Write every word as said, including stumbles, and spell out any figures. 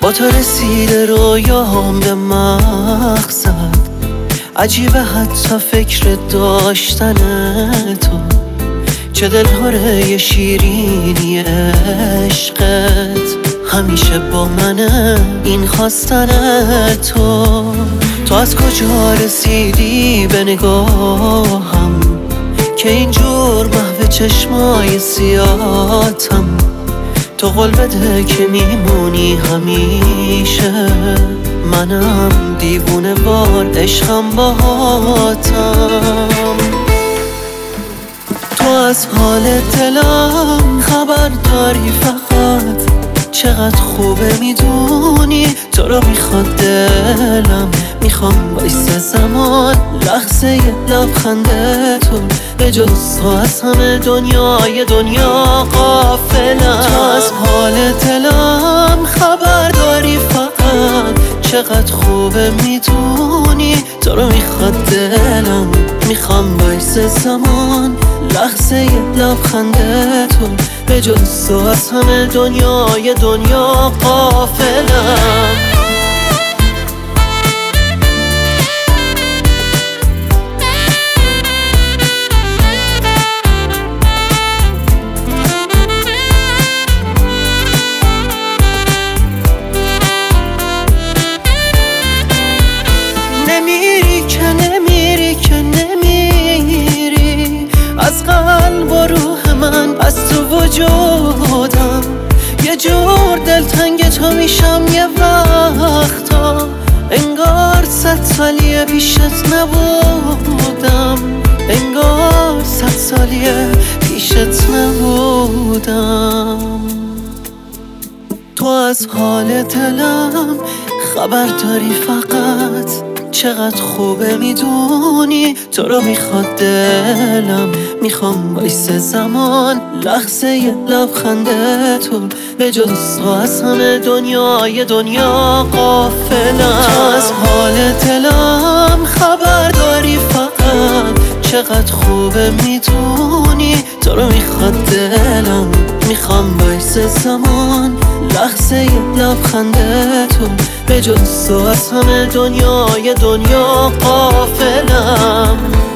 با تو رسیده رویام به مقصد، عجیبه حتی فکر داشتن تو، چه دلهاره شیرینی عشقت، همیشه با منه این خواستن تو. تو از کجا رسیدی به نگاهم که اینجور محو چشمای سیاتم؟ تو قول بده که میمونی همیشه، منم دیوونه وار عشقم باهاتم. تو از حال دلم خبر داری فقط، چقدر خوبه میدونی تو رو میخواد دلم. میخوام بایسته زمان لحظه لبخنده تو، به جز تو از همه دنیای دنیا غافلم. تو از حال دلم خبر داری فقط، چقدر خوبه میدونی تو رو میخواد دلم. میخوام بایسته زمان لحظه لبخنده تو، به جز تو از همه دنیای دنیا غافلم. نمیری که نمیری که نمیری از قلب و روح من، از تو وجودم. یه جور دلتنگ تو میشم یه وقتا، انگار صد سالیه پیشت نبودم، انگار صد سالیه پیشت نبودم. تو از حال دلم خبر داری فقط، چقدر خوبه میدونی تو رو میخواد دلم. میخوام بایسته زمان لحظه لبخنده تو، به جز تو از همه دنیای دنیا غافلم. تو از حال دلم خبر داری فقط، چقدر خوبه میدونی تو رو میخواد دلم. میخوام بایسته زمان لحظه لبخنده تو، به جز تو از همه دنیای دنیا غافلم.